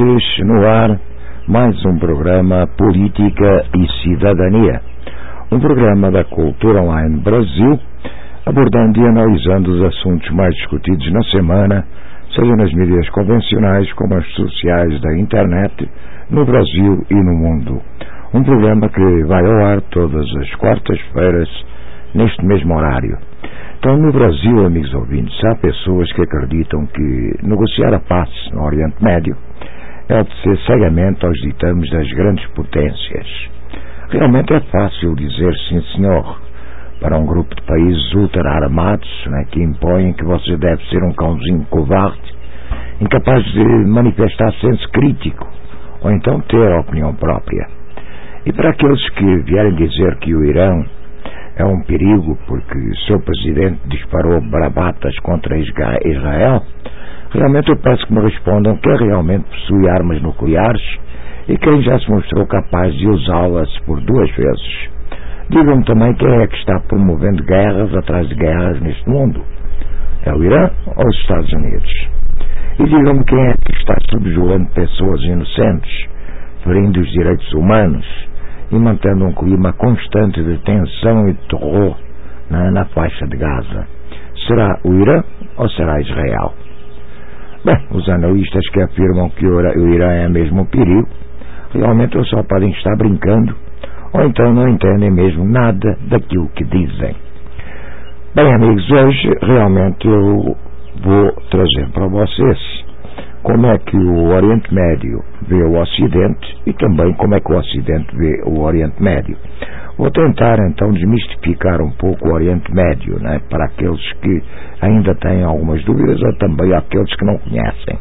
ouvintes, no ar, mais um programa Política e Cidadania, um programa da Cultura Online Brasil, abordando e analisando os assuntos mais discutidos na semana, seja nas mídias convencionais como as sociais da internet, no Brasil e no mundo. Um programa que vai ao ar todas as quartas-feiras, neste mesmo horário. Então, no Brasil, amigos ouvintes, há pessoas que acreditam que negociar a paz no Oriente Médio é obedecer cegamente aos ditames das grandes potências. Realmente é fácil dizer sim, senhor, para um grupo de países ultra-armados, que impõem que você deve ser um cãozinho covarde, incapaz de manifestar senso crítico, ou então ter opinião própria. E para aqueles que vierem dizer que o Irã é um perigo porque seu presidente disparou bravatas contra Israel, realmente eu peço que me respondam quem realmente possui armas nucleares e quem já se mostrou capaz de usá-las por 2 vezes. Digam-me também quem é que está promovendo guerras atrás de guerras neste mundo. É o Irã ou os Estados Unidos? E digam-me quem é que está subjugando pessoas inocentes, ferindo os direitos humanos e mantendo um clima constante de tensão e de terror na faixa de Gaza. Será o Irã ou será Israel? Bem, os analistas que afirmam que o Irã é mesmo um perigo, realmente ou só podem estar brincando, ou então não entendem mesmo nada daquilo que dizem. Bem, amigos, hoje realmente eu vou trazer para vocês como é que o Oriente Médio vê o Ocidente e também como é que o Ocidente vê o Oriente Médio. Vou tentar então desmistificar um pouco o Oriente Médio, para aqueles que ainda têm algumas dúvidas ou também aqueles que não conhecem.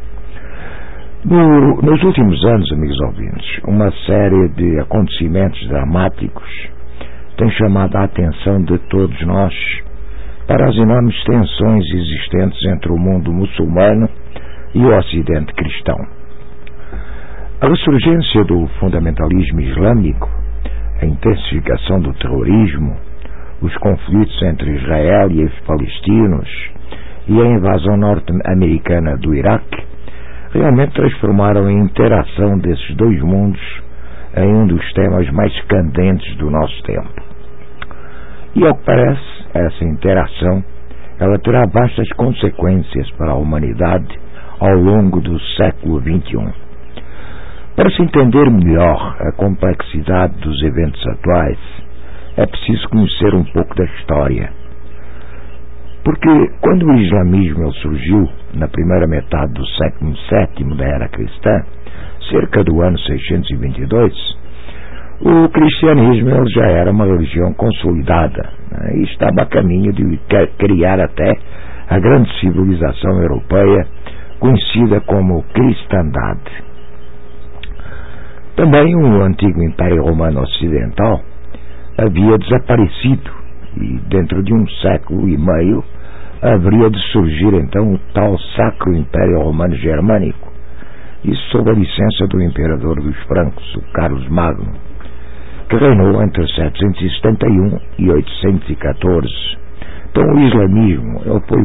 Nos últimos anos, amigos ouvintes, uma série de acontecimentos dramáticos tem chamado a atenção de todos nós para as enormes tensões existentes entre o mundo muçulmano e o Ocidente cristão. A ressurgência do fundamentalismo islâmico, a intensificação do terrorismo, os conflitos entre Israel e os palestinos e a invasão norte-americana do Iraque realmente transformaram a interação desses dois mundos em um dos temas mais candentes do nosso tempo. E ao que parece, essa interação ela terá vastas consequências para a humanidade ao longo do século XXI. Para se entender melhor a complexidade dos eventos atuais, é preciso conhecer um pouco da história. Porque quando o islamismo surgiu na primeira metade do século VII da era cristã, cerca do ano 622, o cristianismo já era uma religião consolidada, e estava a caminho de criar até a grande civilização europeia conhecida como cristandade. Também o antigo Império Romano Ocidental havia desaparecido e dentro de 1 século e meio haveria de surgir então o tal Sacro Império Romano Germânico, isso sob a licença do imperador dos francos, o Carlos Magno, que reinou entre 771 e 814. Então o islamismo foi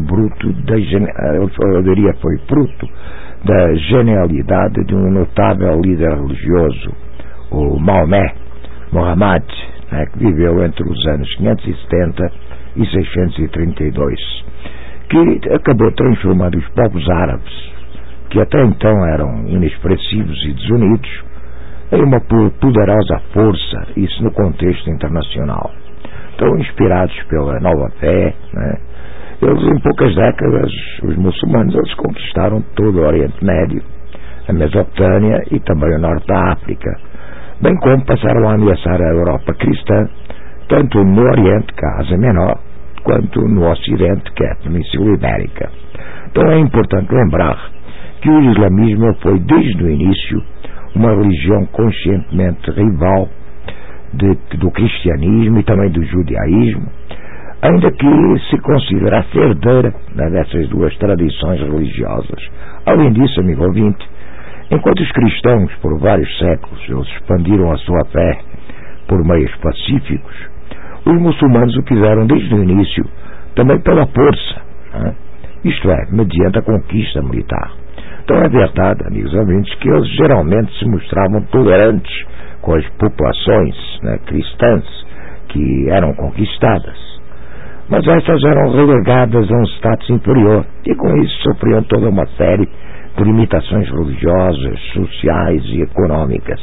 fruto da genialidade de um notável líder religioso, o Muhammad, que viveu entre os anos 570 e 632, que acabou transformando os povos árabes, que até então eram inexpressivos e desunidos, em uma poderosa força, isso no contexto internacional. Então, inspirados pela nova fé, eles em poucas décadas, os muçulmanos, eles conquistaram todo o Oriente Médio, a Mesopotâmia e também o Norte da África, bem como passaram a ameaçar a Europa cristã, tanto no Oriente, que é a Ásia Menor, quanto no Ocidente, que é a Península Ibérica. Então é importante lembrar que o islamismo foi desde o início uma religião conscientemente rival do cristianismo e também do judaísmo, ainda que se considerasse herdeira dessas duas tradições religiosas. Além disso, amigo ouvinte, enquanto os cristãos, por vários séculos, eles expandiram a sua fé por meios pacíficos, os muçulmanos o fizeram desde o início também pela força, isto é, mediante a conquista militar. Então é verdade, amigos ouvintes, que eles geralmente se mostravam tolerantes com as populações, né, cristãs que eram conquistadas, mas estas eram relegadas a um status inferior e com isso sofriam toda uma série de limitações religiosas, sociais e económicas.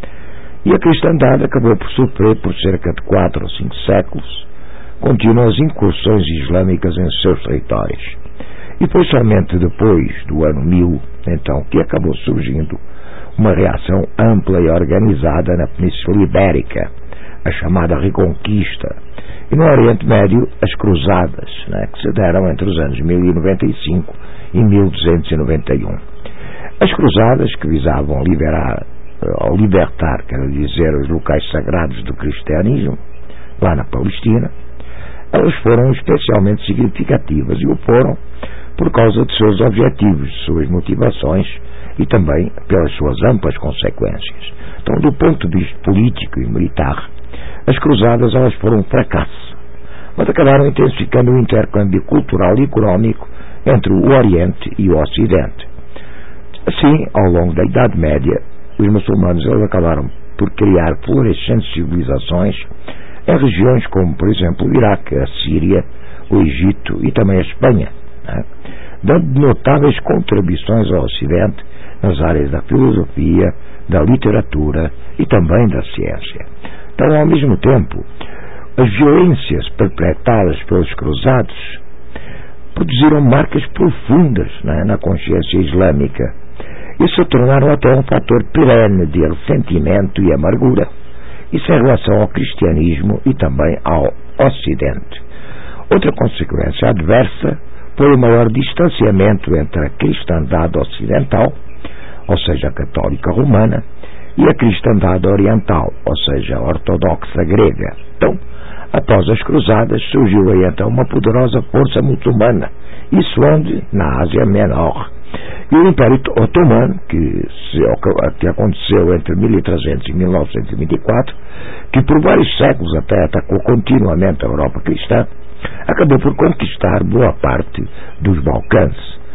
E a cristandade acabou por sofrer por cerca de 4 ou 5 séculos contínuas incursões islâmicas em seus territórios. E foi somente depois do ano 1000, então, que acabou surgindo uma reação ampla e organizada na Península Ibérica, a chamada Reconquista, e no Oriente Médio as Cruzadas, né, que se deram entre os anos 1095 e 1291. As Cruzadas, que visavam libertar, quero dizer, os locais sagrados do cristianismo, lá na Palestina, elas foram especialmente significativas e o foram por causa de seus objetivos, de suas motivações e também pelas suas amplas consequências. Então, do ponto de vista político e militar, as cruzadas elas foram um fracasso, mas acabaram intensificando o intercâmbio cultural e económico entre o Oriente e o Ocidente. Assim, ao longo da Idade Média, os muçulmanos eles acabaram por criar florescentes civilizações em regiões como, por exemplo, o Iraque, a Síria, o Egito e também a Espanha, né, dando notáveis contribuições ao Ocidente nas áreas da filosofia, da literatura e também da ciência. Então, ao mesmo tempo, as violências perpetradas pelos cruzados produziram marcas profundas, né, na consciência islâmica e se tornaram até um fator perene de ressentimento e amargura. Isso em relação ao cristianismo e também ao Ocidente. Outra consequência adversa foi o maior distanciamento entre a cristandade ocidental, ou seja, a católica romana, e a cristandade oriental, ou seja, a ortodoxa grega. Então, após as cruzadas, surgiu aí então uma poderosa força muçulmana, isso onde? Na Ásia Menor. E o Império Otomano, que aconteceu entre 1300 e 1924, que por vários séculos até atacou continuamente a Europa cristã, acabou por conquistar boa parte dos Balcãs.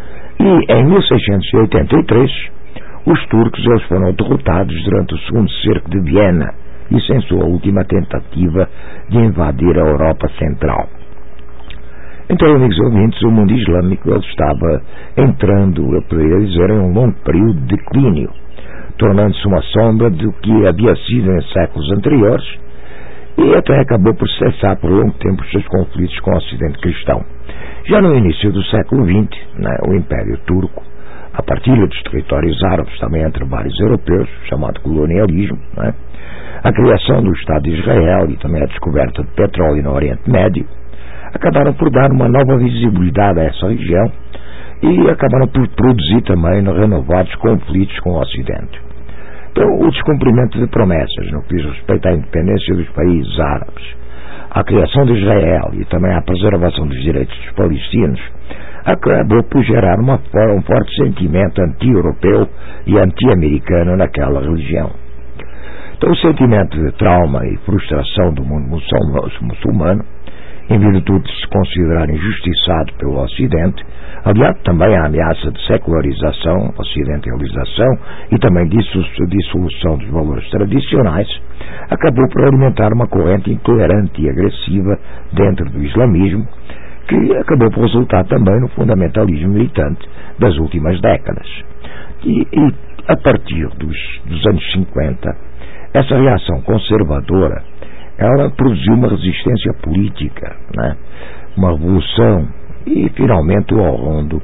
E em 1683, os turcos eles foram derrotados durante o segundo cerco de Viena, isso em sua última tentativa de invadir a Europa Central. Então, amigos ouvintes, o mundo islâmico ele estava entrando, eu poderia dizer, em um longo período de declínio, tornando-se uma sombra do que havia sido em séculos anteriores e até acabou por cessar por longo tempo os seus conflitos com o Ocidente cristão. Já no início do século XX, né, o Império Turco, a partilha dos territórios árabes também entre vários europeus, chamado colonialismo, né, a criação do Estado de Israel e também a descoberta de petróleo no Oriente Médio, acabaram por dar uma nova visibilidade a essa região e acabaram por produzir também renovados conflitos com o Ocidente. Então, o descumprimento de promessas no que diz respeito à independência dos países árabes, à criação de Israel e também à preservação dos direitos dos palestinos, acabou por gerar um forte sentimento anti-europeu e anti-americano naquela região. Então, o sentimento de trauma e frustração do mundo muçulmano, em virtude de se considerar injustiçado pelo Ocidente, aliado também à ameaça de secularização, ocidentalização e também dissolução dos valores tradicionais, acabou por alimentar uma corrente intolerante e agressiva dentro do islamismo, que acabou por resultar também no fundamentalismo militante das últimas décadas. E a partir dos anos 50, essa reação conservadora ela produziu uma resistência política, né? Uma revolução e finalmente o horrendo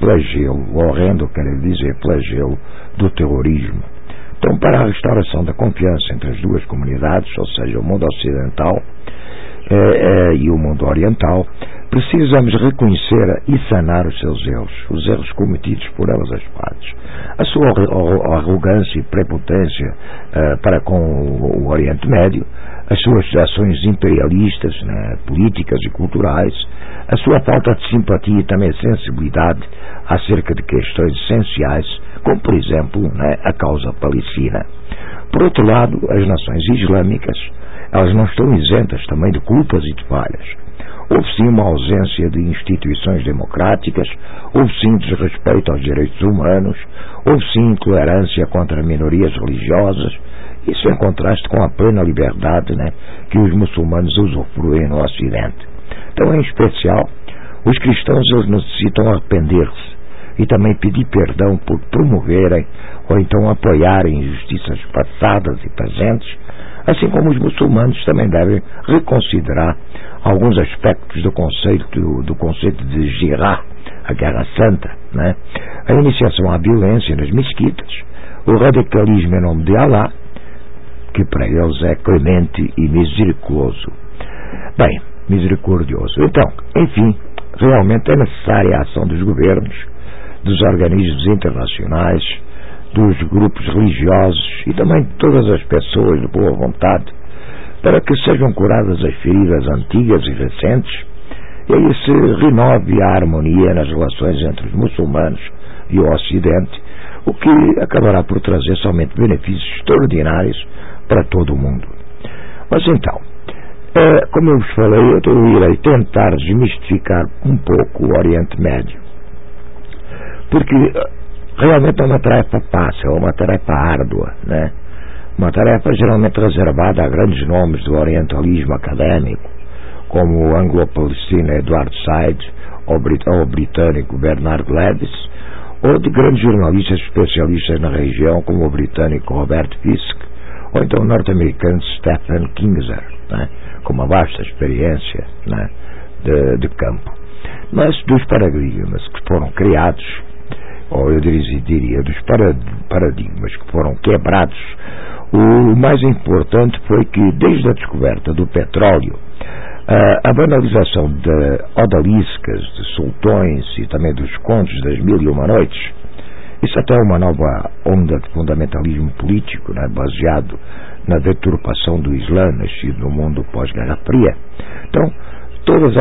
flagelo do terrorismo. Então, para a restauração da confiança entre as duas comunidades, ou seja, o mundo ocidental e o mundo oriental, precisamos reconhecer e sanar os seus erros, os erros cometidos por ambas as partes. A sua arrogância e prepotência para com o Oriente Médio, as suas ações imperialistas, né, políticas e culturais, a sua falta de simpatia e também sensibilidade acerca de questões essenciais, como por exemplo, né, a causa palestina. Por outro lado, as nações islâmicas, elas não estão isentas também de culpas e de falhas. houve sim uma ausência de instituições democráticas, houve sim desrespeito aos direitos humanos, houve sim intolerância contra minorias religiosas, isso em contraste com a plena liberdade, né, que os muçulmanos usufruem no Ocidente. Então, em especial, os cristãos eles necessitam arrepender-se e também pedir perdão por promoverem ou então apoiarem injustiças passadas e presentes, assim como os muçulmanos também devem reconsiderar alguns aspectos do conceito de jihad, a guerra santa, né? A iniciação à violência nas mesquitas, o radicalismo em nome de Allah, que para eles é clemente e misericordioso. Bem, misericordioso. Então, enfim, realmente é necessária a ação dos governos, dos organismos internacionais, dos grupos religiosos e também de todas as pessoas de boa vontade, para que sejam curadas as feridas antigas e recentes, e aí se renove a harmonia nas relações entre os muçulmanos e o Ocidente, o que acabará por trazer somente benefícios extraordinários para todo o mundo. Mas então, como eu vos falei, eu irei tentar desmistificar um pouco o Oriente Médio, porque realmente é uma tarefa fácil, é uma tarefa árdua, né? Uma tarefa geralmente reservada a grandes nomes do orientalismo académico, como o anglo-palestino Edward Said, ou o britânico Bernard Lewis, ou de grandes jornalistas especialistas na região, como o britânico Robert Fisk, ou então o norte-americano Stephen Kinzer, né? Com uma vasta experiência, né, de campo. Mas dos paradigmas que foram criados, ou eu diria dos paradigmas que foram quebrados, o mais importante foi que desde a descoberta do petróleo, a banalização de odaliscas, de sultões e também dos contos das Mil e Uma Noites, isso até é uma nova onda de fundamentalismo político, né, baseado na deturpação do Islã nascido no mundo pós-Guerra Fria. Então, todas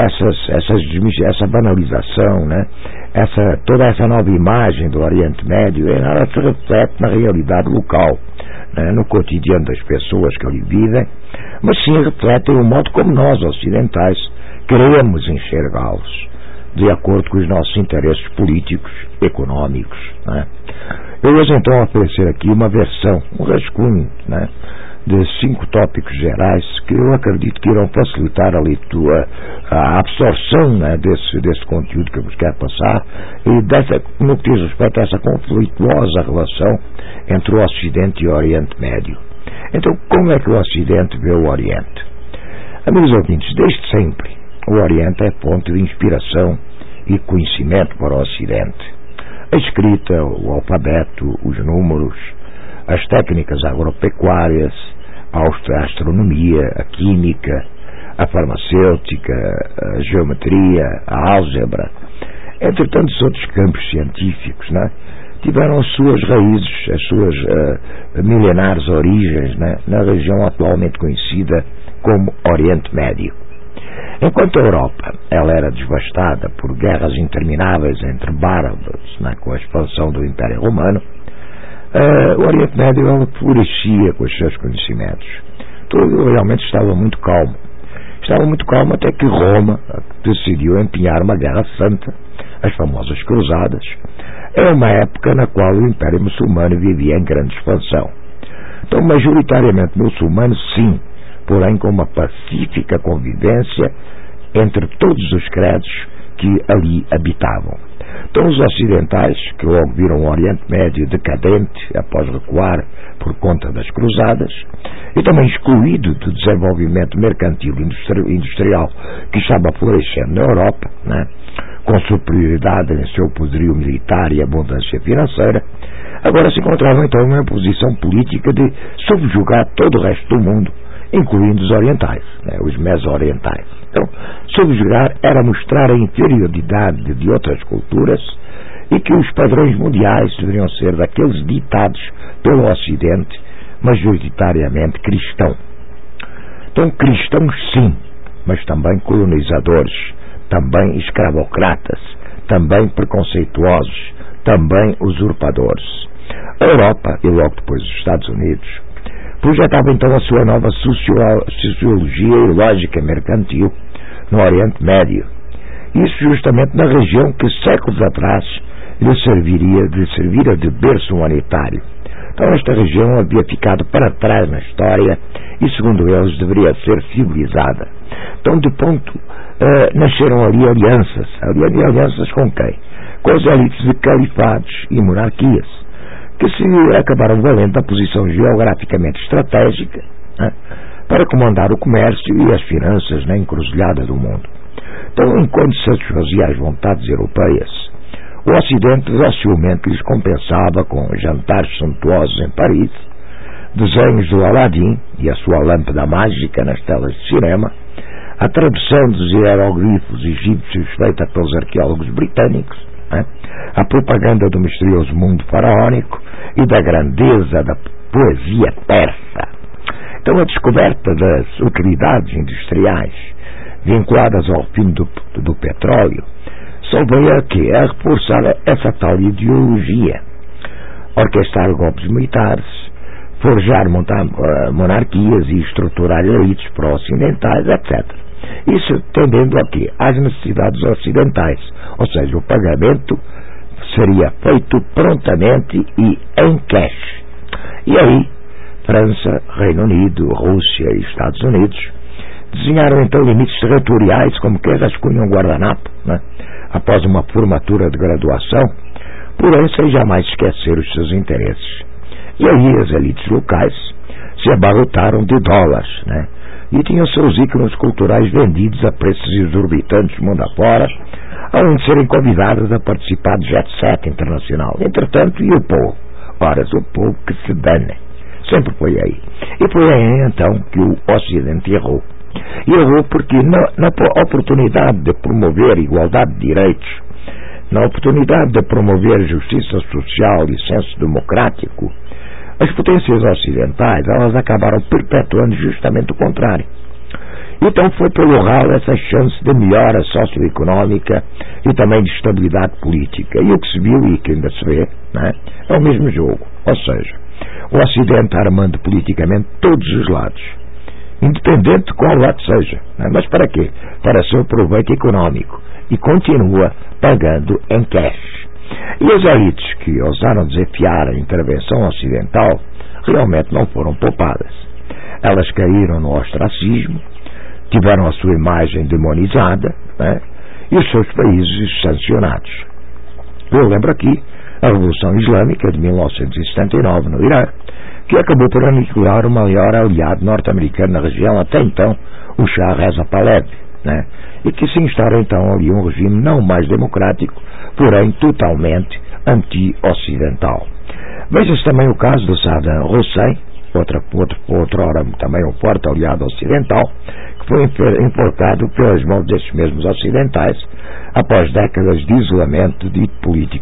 essa banalização, né, toda essa nova imagem do Oriente Médio, ela se reflete na realidade local, né, no cotidiano das pessoas que ali vivem, mas sim refletem o modo como nós, ocidentais, queremos enxergá-los, de acordo com os nossos interesses políticos, económicos, né. Eu hoje então vou oferecer aqui uma versão, um rascunho, né, de 5 tópicos gerais que eu acredito que irão facilitar a leitura, a absorção, né, desse conteúdo que eu vos quero passar e no que diz respeito a essa conflituosa relação entre o Ocidente e o Oriente Médio. Então, como é que o Ocidente vê o Oriente? Amigos ouvintes, desde sempre o Oriente é fonte de inspiração e conhecimento para o Ocidente. A escrita, o alfabeto, os números, as técnicas agropecuárias, a astronomia, a química, a farmacêutica, a geometria, a álgebra, entre tantos outros campos científicos, né, tiveram as suas raízes, as suas milenares origens, né, na região atualmente conhecida como Oriente Médio. Enquanto a Europa ela era devastada por guerras intermináveis entre bárbaros, né, com a expansão do Império Romano, o Oriente Médio florescia com os seus conhecimentos. Tudo realmente estava muito calmo. Estava muito calmo até que Roma decidiu empenhar uma guerra santa, as famosas Cruzadas. Era uma época na qual o Império Muçulmano vivia em grande expansão. Então, majoritariamente muçulmano, sim, porém com uma pacífica convivência entre todos os credos que ali habitavam. Então os ocidentais, que logo viram o Oriente Médio decadente após recuar por conta das cruzadas, e também excluído do desenvolvimento mercantil industrial que estava florescendo na Europa, né, com superioridade em seu poderio militar e abundância financeira, agora se encontravam então numa posição política de subjugar todo o resto do mundo, incluindo os orientais, né, os meso-orientais. Então, subjugar era mostrar a inferioridade de outras culturas e que os padrões mundiais deveriam ser daqueles ditados pelo Ocidente, majoritariamente cristão. Então, cristãos sim, mas também colonizadores, também escravocratas, também preconceituosos, também usurpadores. A Europa, e logo depois os Estados Unidos, projetavam então a sua nova sociologia e lógica mercantil, no Oriente Médio. Isso justamente na região que séculos atrás lhe servira de berço humanitário. Então esta região havia ficado para trás na história e, segundo eles, deveria ser civilizada. Então, de ponto, nasceram ali alianças. Alianças com quem? Com as elites de califados e monarquias, que se acabaram valendo da posição geograficamente estratégica, né, para comandar o comércio e as finanças na encruzilhada do mundo. Então, enquanto satisfazia as vontades europeias, o Ocidente docilmente lhes compensava com jantares suntuosos em Paris, desenhos do Aladim e a sua lâmpada mágica nas telas de cinema, a tradução dos hieroglifos egípcios feita pelos arqueólogos britânicos, né, a propaganda do misterioso mundo faraónico e da grandeza da poesia persa. Então, a descoberta das utilidades industriais vinculadas ao fim do petróleo só veio a reforçar essa tal ideologia, orquestrar golpes militares, forjar monarquias e estruturar elites pró-ocidentais, etc. Isso tendendo a quê? Às necessidades ocidentais, ou seja, o pagamento seria feito prontamente e em cash. E aí, França, Reino Unido, Rússia e Estados Unidos desenharam então limites territoriais como que rascunham um guardanapo, né, após uma formatura de graduação, porém sem jamais esquecer os seus interesses. E aí as elites locais se abarrotaram de dólares, né, e tinham seus ícones culturais vendidos a preços exorbitantes mundo afora, além de serem convidadas a participar de jet set internacional. Entretanto, e o povo? Ora, o povo que se dane. Sempre foi aí. E foi aí então que o Ocidente errou. E errou porque na oportunidade de promover igualdade de direitos, na oportunidade de promover justiça social e senso democrático, as potências ocidentais, elas acabaram perpetuando justamente o contrário. Então foi pelo ralo essa chance de melhora socioeconómica e também de estabilidade política. E o que se viu e que ainda se vê, né, é o mesmo jogo. Ou seja, o Ocidente armando politicamente todos os lados, independente de qual lado seja, né? Mas para quê? Para seu proveito económico, e continua pagando em cash. E as elites que ousaram desafiar a intervenção ocidental realmente não foram poupadas. Elas caíram no ostracismo, tiveram a sua imagem demonizada, né, e os seus países sancionados. Eu lembro aqui a Revolução Islâmica de 1979 no Irã, que acabou por aniquilar o maior aliado norte-americano na região até então, o Shah Reza Pahlavi, né, e que se instaura então ali um regime não mais democrático, porém totalmente anti-ocidental. Veja-se também o caso do Saddam Hussein, outrora também um forte aliado ocidental, que foi enforcado pelas mãos desses mesmos ocidentais após décadas de isolamento de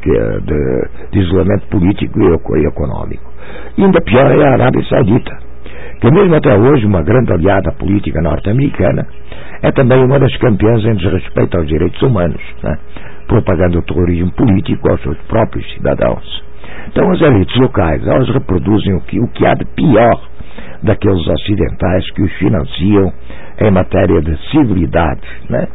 isolamento político e económico. E ainda pior é a Arábia Saudita, que mesmo até hoje uma grande aliada política norte-americana, é também uma das campeãs em desrespeito aos direitos humanos, né, propagando o terrorismo político aos seus próprios cidadãos. Então as elites locais, elas reproduzem o que há de pior daqueles ocidentais que os financiam em matéria de civilidade, né,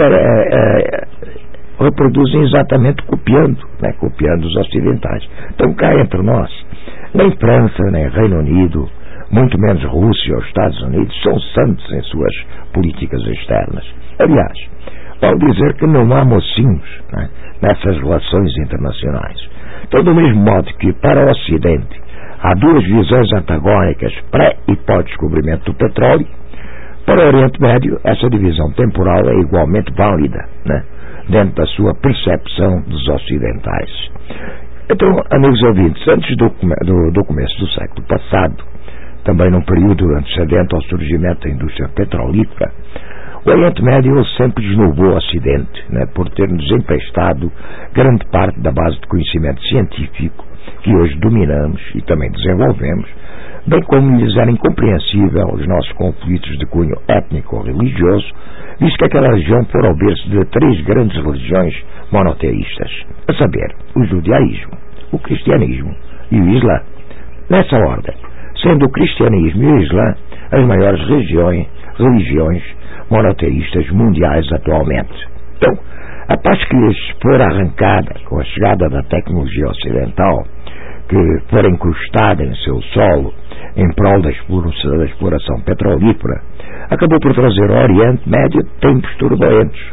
e reproduzem exatamente copiando os ocidentais. Então cá entre nós, nem França, nem Reino Unido, muito menos Rússia ou Estados Unidos são santos em suas políticas externas. Aliás, vale dizer que não há mocinhos, né, nessas relações internacionais. Então, do mesmo modo que para o Ocidente há duas visões antagónicas pré e pós-descobrimento do petróleo, para o Oriente Médio essa divisão temporal é igualmente válida, né, dentro da sua percepção dos ocidentais. Então, amigos ouvintes, antes do começo do século passado, também num período antecedente ao surgimento da indústria petrolífera, o Oriente Médio sempre desnudou o Ocidente, né, por ter-nos emprestado grande parte da base de conhecimento científico que hoje dominamos e também desenvolvemos, bem como lhes era incompreensível os nossos conflitos de cunho étnico ou religioso, visto que aquela região fora o berço de três grandes religiões monoteístas, a saber, o judaísmo, o cristianismo e o islã. Nessa ordem, sendo o cristianismo e o islã as maiores religiões monoteístas mundiais atualmente. Então, a paz que lhes for arrancada com a chegada da tecnologia ocidental, que for incrustada em seu solo em prol da exploração petrolífera, acabou por trazer ao Oriente Médio tempos turbulentos,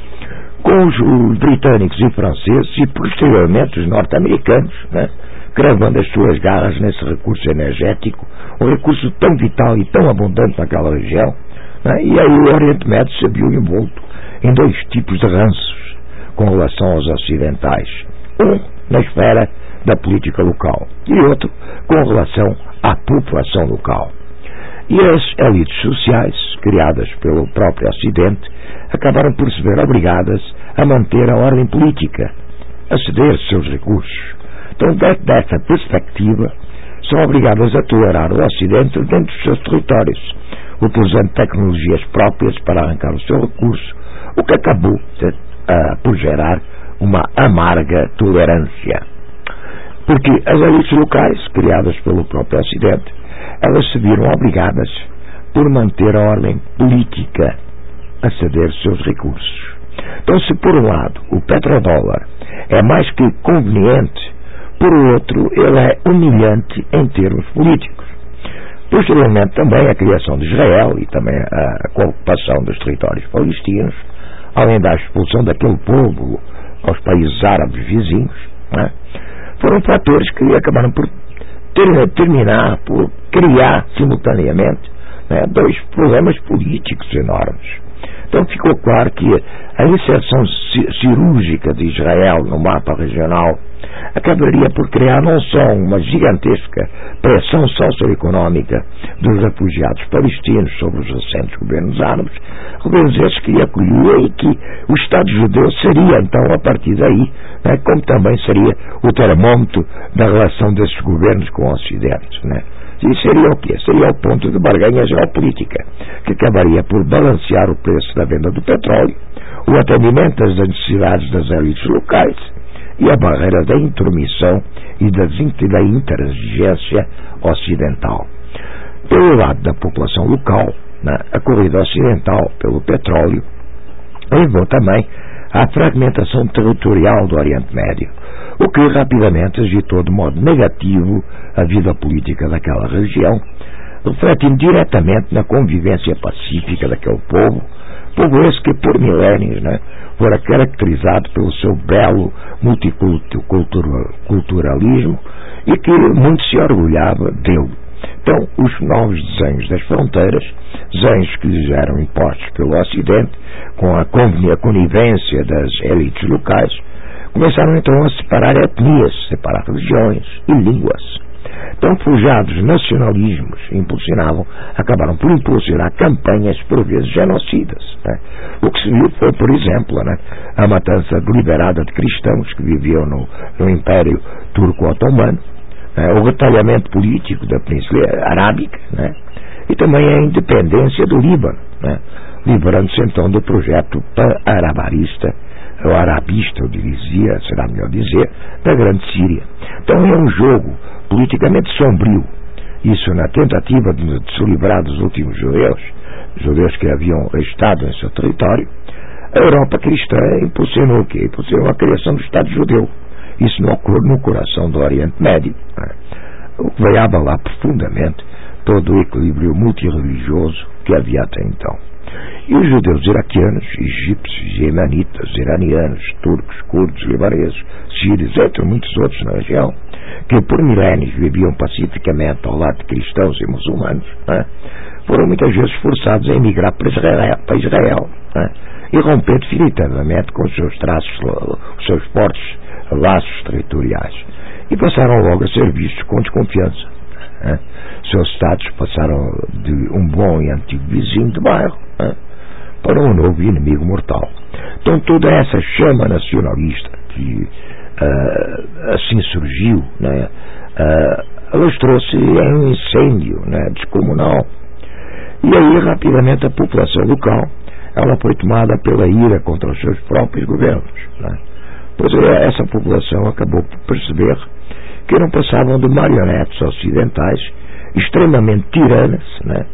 com os britânicos e franceses e posteriormente os norte-americanos, né, cravando as suas garras nesse recurso energético, um recurso tão vital e tão abundante naquela região, né, e aí o Oriente Médio se viu envolto em dois tipos de ranços com relação aos ocidentais, um na esfera da política local e outro com relação à população local. E as elites sociais, criadas pelo próprio Ocidente, acabaram por se ver obrigadas a manter a ordem política, a ceder seus recursos. Então, dessa perspectiva, são obrigadas a tolerar o Ocidente dentro dos seus territórios, utilizando tecnologias próprias para arrancar o seu recurso, o que acabou por gerar uma amarga tolerância. Porque as elites locais, criadas pelo próprio Ocidente, elas se viram obrigadas por manter a ordem política a ceder seus recursos. Então, se por um lado o petrodólar é mais que conveniente, por outro ele é humilhante em termos políticos. Posteriormente também a criação de Israel e também a ocupação dos territórios palestinos, além da expulsão daquele povo aos países árabes vizinhos, né, foram fatores que acabaram por terminar por criar simultaneamente, né, dois problemas políticos enormes. Então ficou claro que a inserção cirúrgica de Israel no mapa regional acabaria por criar não só uma gigantesca pressão socioeconómica dos refugiados palestinos sobre os recentes governos árabes, governos esses que acolhia, e que o Estado judeu seria então a partir daí, né, como também seria o termômetro da relação desses governos com o Ocidente, né? E seria o quê? Seria o ponto de barganha geopolítica, que acabaria por balancear o preço da venda do petróleo, o atendimento às necessidades das elites locais e a barreira da intromissão e da intransigência ocidental. Pelo lado da população local, né, a corrida ocidental pelo petróleo levou também à fragmentação territorial do Oriente Médio, o que rapidamente agitou de modo negativo a vida política daquela região, refletindo diretamente na convivência pacífica daquele povo esse que por milénios, né, fora caracterizado pelo seu belo multiculturalismo e que muito se orgulhava dele. Então, os novos desenhos das fronteiras, desenhos que lhes eram impostos pelo Ocidente, com a conivência das elites locais, começaram então a separar etnias, separar religiões e línguas. Então, forjados nacionalismos acabaram por impulsionar campanhas por vezes genocidas, né? O que se viu foi, por exemplo, né, a matança deliberada de cristãos que viviam no Império Turco-Otomano, né, o retalhamento político da Península Arábica, né, e também a independência do Líbano, né, livrando-se então do projeto pan-arabarista, ou arabista, eu dizia, será melhor dizer, da Grande Síria. Então é um jogo politicamente sombrio, isso na tentativa de se livrar dos últimos judeus que haviam estado em seu território. A Europa cristã impulsionou o quê? Impulsionou a criação do Estado judeu. Isso não ocorre no coração do Oriente Médio, né? O que veio abalar profundamente todo o equilíbrio multirreligioso que havia até então. E os judeus iraquianos, egípcios, iemenitas, iranianos, turcos, curdos, libaneses, sírios, entre muitos outros na região, que por milénios viviam pacificamente ao lado de cristãos e muçulmanos, né, foram muitas vezes forçados a emigrar para Israel, né, e romper definitivamente com os seus fortes laços territoriais. E passaram logo a ser vistos com desconfiança, né. Seus estados passaram de um bom e antigo vizinho de bairro, né, para um novo inimigo mortal. Então toda essa chama nacionalista que assim surgiu, né, alastrou-se em um incêndio, né, descomunal. E aí rapidamente a população local ela foi tomada pela ira contra os seus próprios governos, né. Pois essa população acabou por perceber que não passavam de marionetes ocidentais extremamente tiranas, né,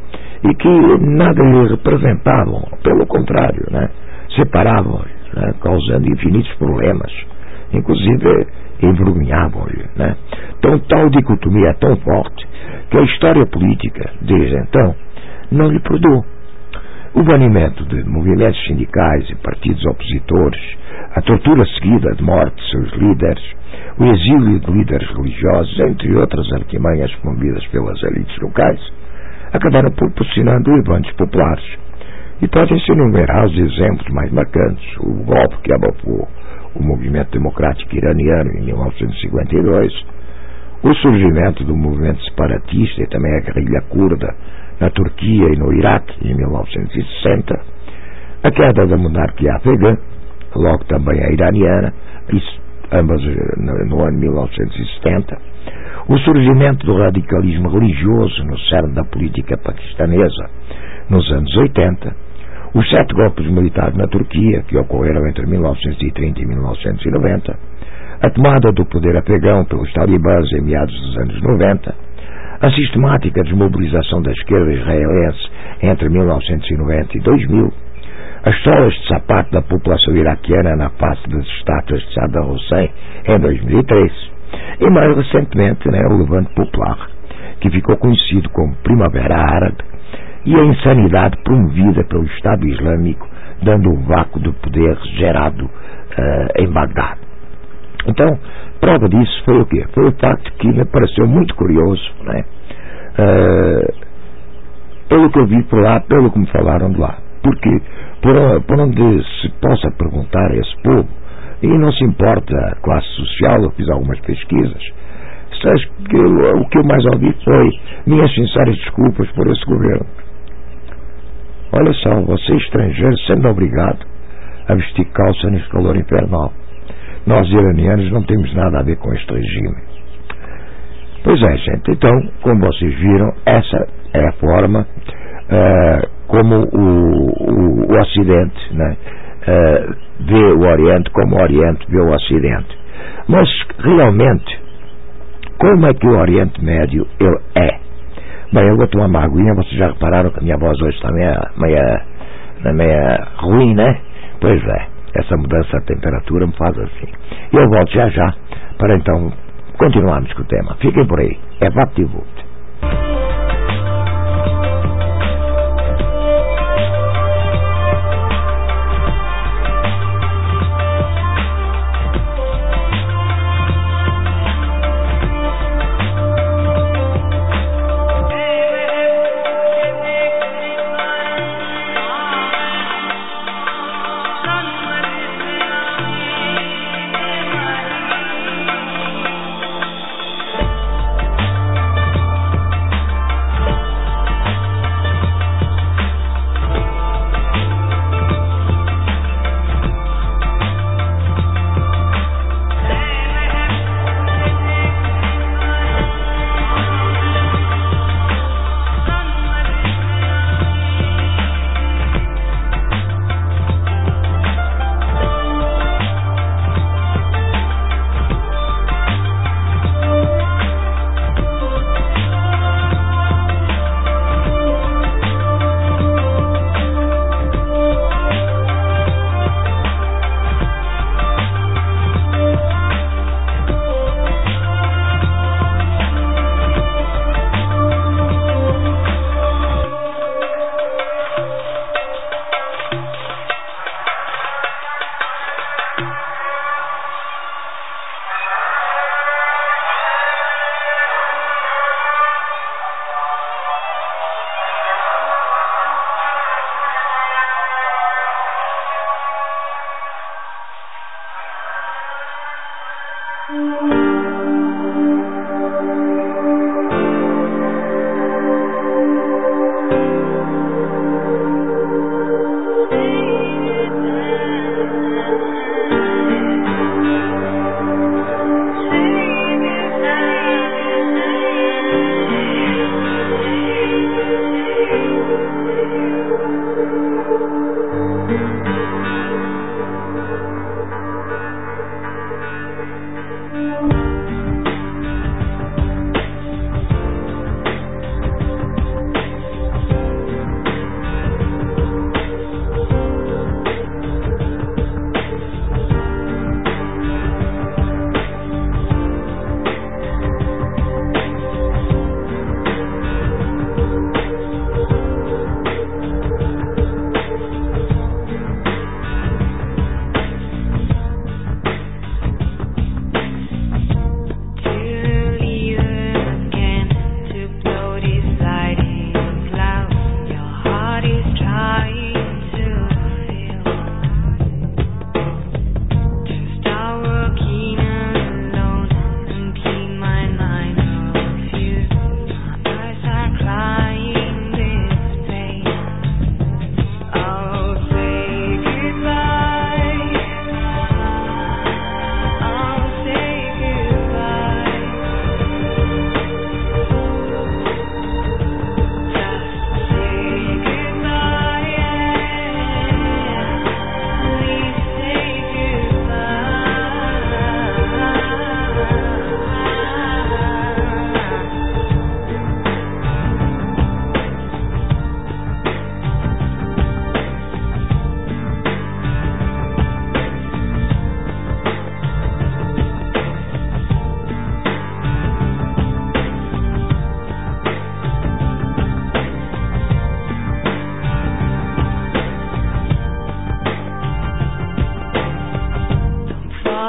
e que nada lhe representavam, pelo contrário, né? Separavam-lhe, né? Causando infinitos problemas, inclusive envergonhavam-lhe, né? Então tal dicotomia é tão forte que a história política, desde então, não lhe perdoou. O banimento de movimentos sindicais e partidos opositores, a tortura seguida de morte de seus líderes, o exílio de líderes religiosos, entre outras artimanhas promovidas pelas elites locais, acabaram proporcionando levantes populares. E podem-se enumerar os exemplos mais marcantes: o golpe que abafou o movimento democrático iraniano em 1952, o surgimento do movimento separatista e também a guerrilha curda na Turquia e no Iraque em 1960, a queda da monarquia afegã, logo também a iraniana, ambas no ano 1970, o surgimento do radicalismo religioso no cerne da política paquistanesa nos anos 80, os 7 golpes militares na Turquia, que ocorreram entre 1930 e 1990, a tomada do poder afegão pelos talibãs em meados dos anos 90, a sistemática desmobilização da esquerda israelense entre 1990 e 2000, as solas de sapato da população iraquiana na face das estátuas de Saddam Hussein em 2003 e, mais recentemente, o levante popular, que ficou conhecido como Primavera Árabe, e a insanidade promovida pelo Estado Islâmico, dando um vácuo de poder gerado em Bagdá. Então, prova disso foi o quê? Foi o facto que me pareceu muito curioso, pelo que eu vi por lá, pelo que me falaram de lá. Porque, por onde se possa perguntar a esse povo, e não se importa a classe social, eu fiz algumas pesquisas, o que eu mais ouvi foi minhas sinceras desculpas por esse governo. Olha só, você estrangeiro sendo obrigado a vestir calça neste calor infernal. Nós iranianos não temos nada a ver com este regime. Pois é, gente, então, como vocês viram, essa é a forma como o Ocidente vê o Oriente, como o Oriente vê o Ocidente. Mas, realmente, como é que o Oriente Médio ele é? Bem, eu vou tomar uma aguinha. Vocês já repararam que a minha voz hoje está meia ruim, né? Pois é, essa mudança de temperatura me faz assim. E eu volto já para então continuarmos com o tema. Fiquem por aí, é VaptVult.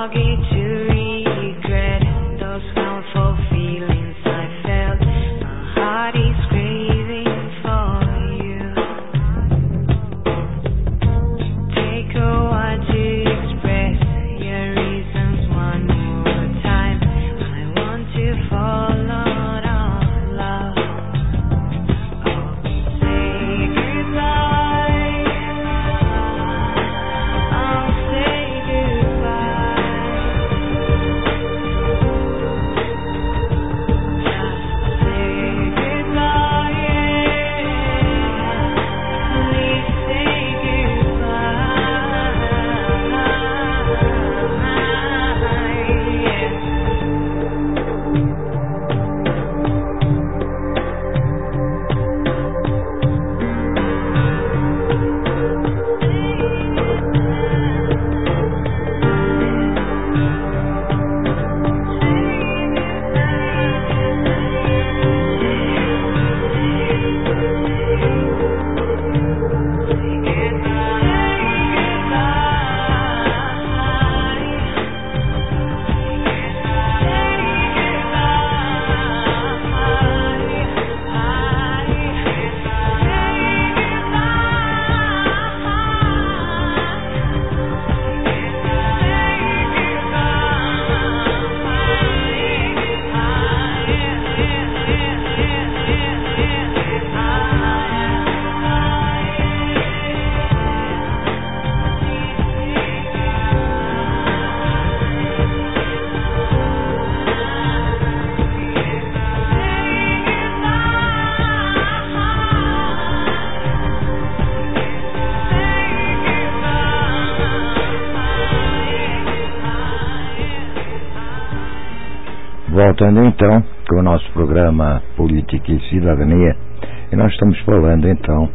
Voltando então com o nosso programa Política e Cidadania, e nós estamos falando então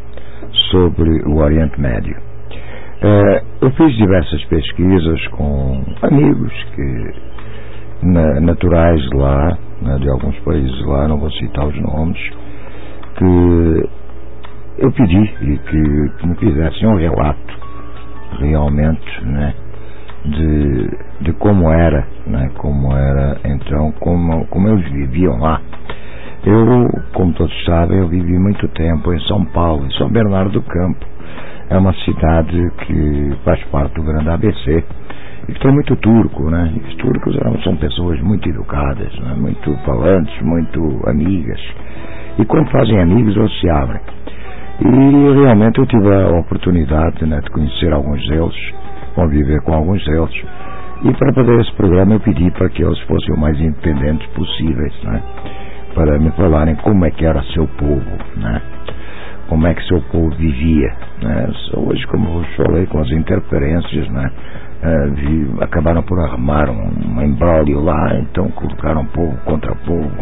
sobre o Oriente Médio. Eu fiz diversas pesquisas com amigos naturais lá, de alguns países lá, não vou citar os nomes, que eu pedi que me fizessem um relato realmente, de como era, então, como eles viviam lá. Eu, como todos sabem, eu vivi muito tempo em São Paulo, em São Bernardo do Campo. É uma cidade que faz parte do grande ABC e que tem muito turco, E os turcos são pessoas muito educadas, muito falantes, muito amigas. E quando fazem amigos, eles se abrem. E realmente eu tive a oportunidade de conhecer alguns deles, conviver com alguns deles, e para fazer esse programa eu pedi para que eles fossem o mais independentes possíveis, para me falarem como é que era seu povo, como é que seu povo vivia, Hoje, como eu falei, com as interferências, acabaram por arrumar um imbróglio lá, então colocaram povo contra povo,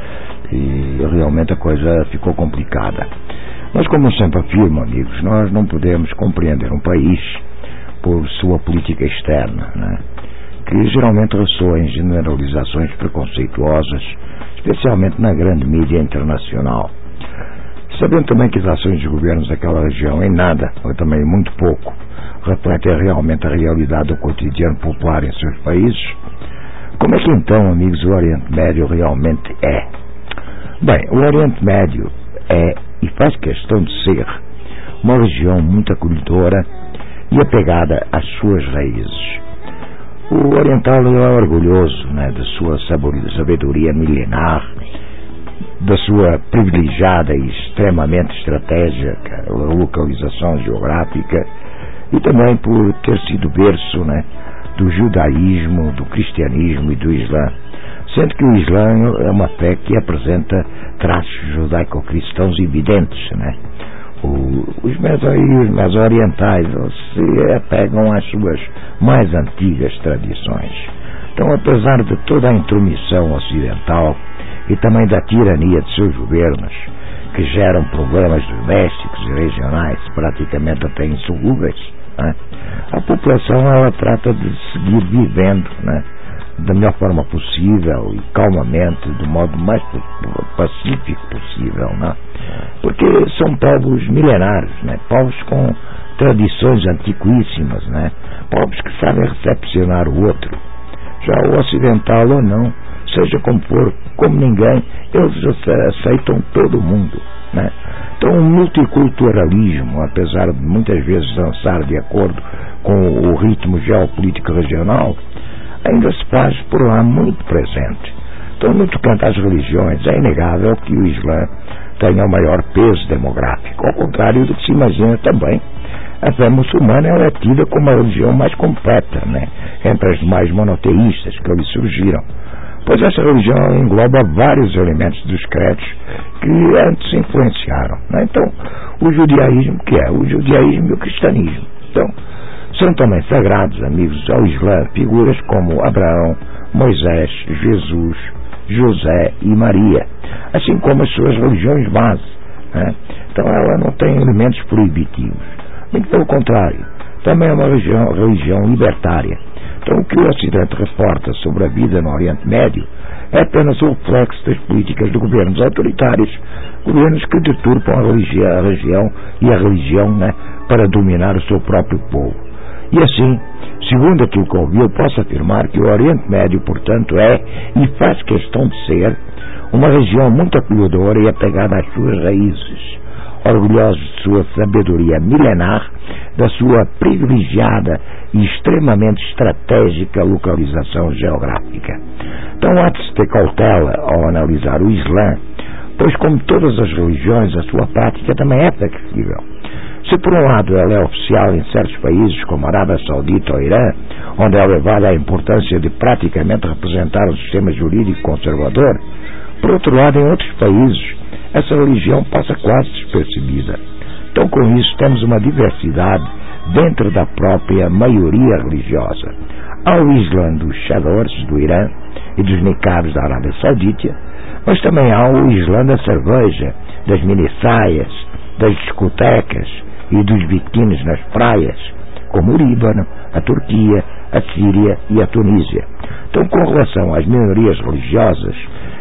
e realmente a coisa ficou complicada. Mas, como eu sempre afirmo, amigos, nós não podemos compreender um país por sua política externa, que geralmente ressoa em generalizações preconceituosas, especialmente na grande mídia internacional. Sabendo também que as ações dos governos daquela região em nada, ou também muito pouco, refletem realmente a realidade do cotidiano popular em seus países, como é que então, amigos, o Oriente Médio realmente é? Bem, o Oriente Médio é, e faz questão de ser, uma região muito acolhedora e apegada às suas raízes. O oriental é orgulhoso da sua sabedoria milenar, da sua privilegiada e extremamente estratégica localização geográfica, e também por ter sido berço do judaísmo, do cristianismo e do islã, sendo que o islã é uma fé que apresenta traços judaico-cristãos evidentes, Os meso-orientais se apegam às suas mais antigas tradições. Então, apesar de toda a intromissão ocidental e também da tirania de seus governos, que geram problemas domésticos e regionais praticamente até insolúveis, a população ela trata de seguir vivendo da melhor forma possível e calmamente, do modo mais pacífico possível, porque são povos milenários, povos com tradições antiquíssimas, povos que sabem recepcionar o outro, Já o ocidental ou não, seja como for, como ninguém, eles aceitam todo mundo, né? Então o multiculturalismo, apesar de muitas vezes dançar de acordo com o ritmo geopolítico regional, ainda se faz por lá muito presente. Então, no tocante às religiões, é inegável que o Islã tenha o maior peso demográfico, ao contrário do que se imagina também. A fé muçulmana ela é tida como a religião mais completa, né, entre as mais monoteístas que ali surgiram, pois essa religião engloba vários elementos dos credos que antes influenciaram, né? Então, o judaísmo, que é o judaísmo e o cristianismo. Então, são também sagrados, amigos, ao Islã, figuras como Abraão, Moisés, Jesus, José e Maria, assim como as suas religiões base, né? Então, ela não tem elementos proibitivos. Muito pelo contrário, também é uma religião libertária. Então, o que o Ocidente reporta sobre a vida no Oriente Médio é apenas o reflexo das políticas de governos autoritários, governos que deturpam a região e a religião, né, para dominar o seu próprio povo. E assim, segundo aquilo que ouvi, eu posso afirmar que o Oriente Médio, portanto, é e faz questão de ser uma região muito acolhedora e apegada às suas raízes, orgulhosos de sua sabedoria milenar, da sua privilegiada e extremamente estratégica localização geográfica. Então há de se ter cautela ao analisar o Islã, pois como todas as religiões, a sua prática também é flexível. Se por um lado ela é oficial em certos países como a Arábia Saudita ou Irã, onde é elevada a importância de praticamente representar um sistema jurídico conservador, por outro lado, em outros países, essa religião passa quase despercebida. Então, com isso, temos uma diversidade dentro da própria maioria religiosa. Há o Islã dos Chadores, do Irã, e dos Niqabs da Arábia Saudita, mas também há o Islã da cerveja, das minissaias, das discotecas e dos biquínis nas praias, como o Líbano, a Turquia, a Síria e a Tunísia. Então, com relação às minorias religiosas,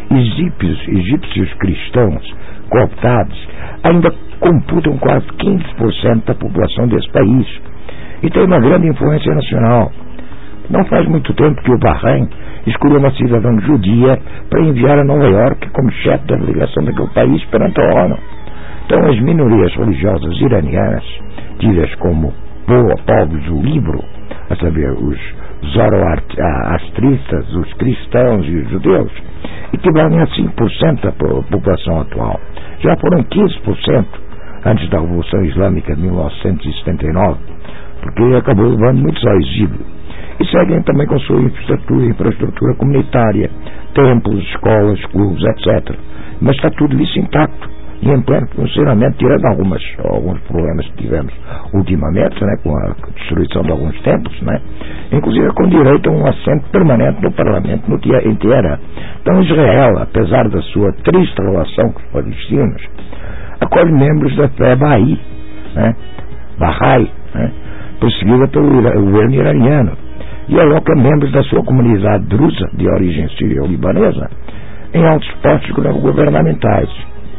egípcios cristãos cooptados ainda computam quase 15% da população desse país e tem uma grande influência nacional. Não faz muito tempo que o Bahrein escolheu uma cidadã judia para enviar a Nova Iorque como chefe da delegação daquele país perante a ONU. Então as minorias religiosas iranianas, tidas como povos do livro, a saber, os zoroastristas, os cristãos e os judeus, equivalem a 5% da população atual. Já foram 15% antes da Revolução Islâmica de 1979, porque acabou levando muitos ao exílio. E seguem também com sua infraestrutura comunitária, templos, escolas, clubes, etc. Mas está tudo isso intacto e em pleno funcionamento, tirando alguns problemas que tivemos ultimamente, né, com a destruição de alguns templos, né, inclusive com direito a um assento permanente no Parlamento em Teherã. Então Israel, apesar da sua triste relação com os palestinos, acolhe membros da fé Bahá'í, né, né, perseguida pelo governo iraniano, e aloca membros da sua comunidade drusa, de origem sírio-libanesa, em altos postos governamentais.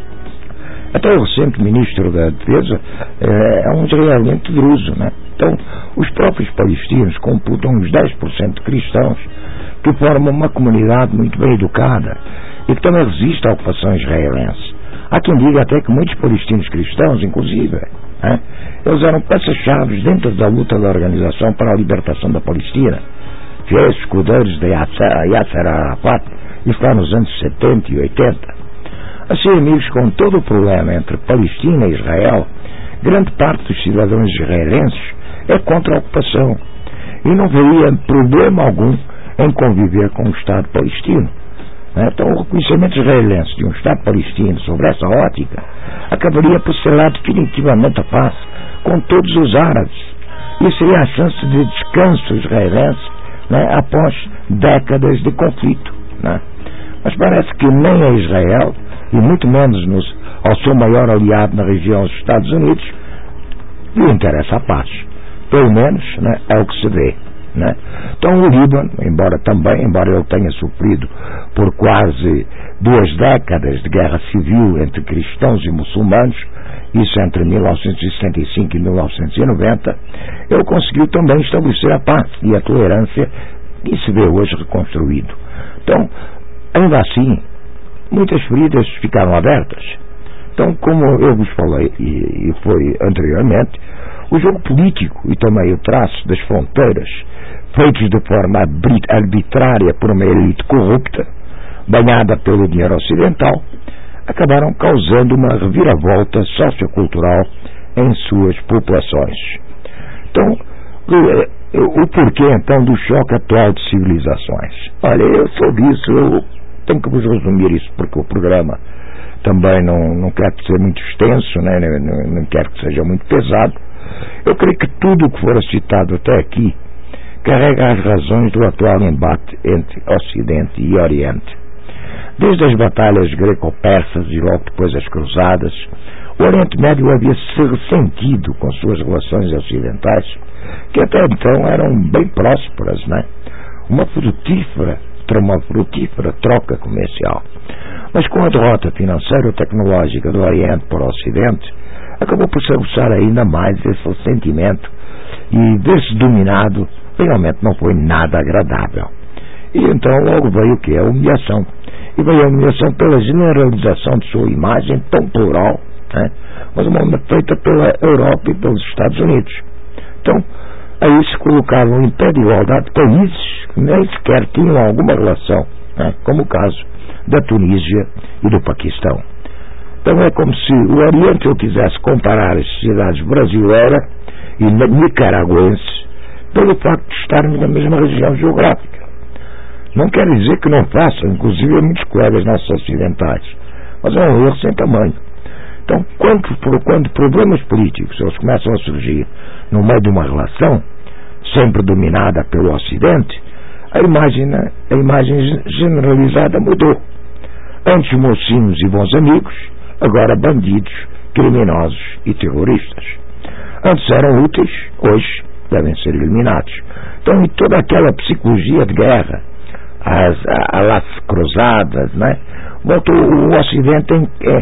Até o recente ministro da Defesa é um israelense druso, né? Então, os próprios palestinos computam uns 10% de cristãos que formam uma comunidade muito bem educada e que também resiste à ocupação israelense. Há quem diga até que muitos palestinos cristãos, inclusive, né, eles eram peças-chave dentro da luta da Organização para a Libertação da Palestina, fiéis escudeiros de Yasser Arafat, isso lá nos anos 70 e 80. Assim, amigos, com todo o problema entre Palestina e Israel, grande parte dos cidadãos israelenses é contra a ocupação e não veria problema algum em conviver com o Estado palestino. Então, o reconhecimento israelense de um Estado palestino sobre essa ótica acabaria por selar definitivamente a paz com todos os árabes. Isso seria a chance de descanso israelense, né, após décadas de conflito, né? Mas parece que nem a Israel, e muito menos ao seu maior aliado na região dos Estados Unidos, lhe interessa a paz. Pelo menos, né, é o que se vê, né? Então o Líbano, embora ele tenha sofrido por quase 2 décadas de guerra civil entre cristãos e muçulmanos, isso entre 1965 e 1990, ele conseguiu também estabelecer a paz e a tolerância e se vê hoje reconstruído. Então, ainda assim, muitas feridas ficaram abertas. Então, como eu vos falei, e foi anteriormente, o jogo político e também o traço das fronteiras, feitos de forma arbitrária por uma elite corrupta, banhada pelo dinheiro ocidental, acabaram causando uma reviravolta sociocultural em suas populações. Então, o porquê então do choque atual de civilizações? Olha, eu sobre isso, eu tenho que vos resumir isso, porque o programa também não quer ser muito extenso, né? Não quer que seja muito pesado. Eu creio que tudo o que for citado até aqui carrega as razões do atual embate entre Ocidente e Oriente. Desde as batalhas greco-persas e logo depois as cruzadas, o Oriente Médio havia se ressentido com suas relações ocidentais, que até então eram bem prósperas, né? Uma frutífera troca comercial. Mas com a derrota financeiro-tecnológica do Oriente para o Ocidente, acabou por se aguçar ainda mais esse ressentimento, e ver-se dominado realmente não foi nada agradável. E então logo veio o que? A humilhação. E veio a humilhação pela generalização de sua imagem tão plural, né? Mas uma feita pela Europa e pelos Estados Unidos. Então, aí se colocavam em pé de igualdade países que nem sequer tinham alguma relação, né? Como o caso da Tunísia e do Paquistão. Então é como se o Oriente eu quisesse comparar as sociedades brasileira e nicaragüense pelo facto de estarmos na mesma região geográfica. Não quer dizer que não façam, inclusive muitos colegas nossos ocidentais, mas é um erro sem tamanho. Então, quando problemas políticos eles começam a surgir no meio de uma relação, sempre dominada pelo Ocidente, a imagem generalizada mudou. Antes mocinhos e bons amigos, agora bandidos, criminosos e terroristas. Antes eram úteis, hoje devem ser eliminados. Então, e toda aquela psicologia de guerra, as cruzadas, né? Voltou o Ocidente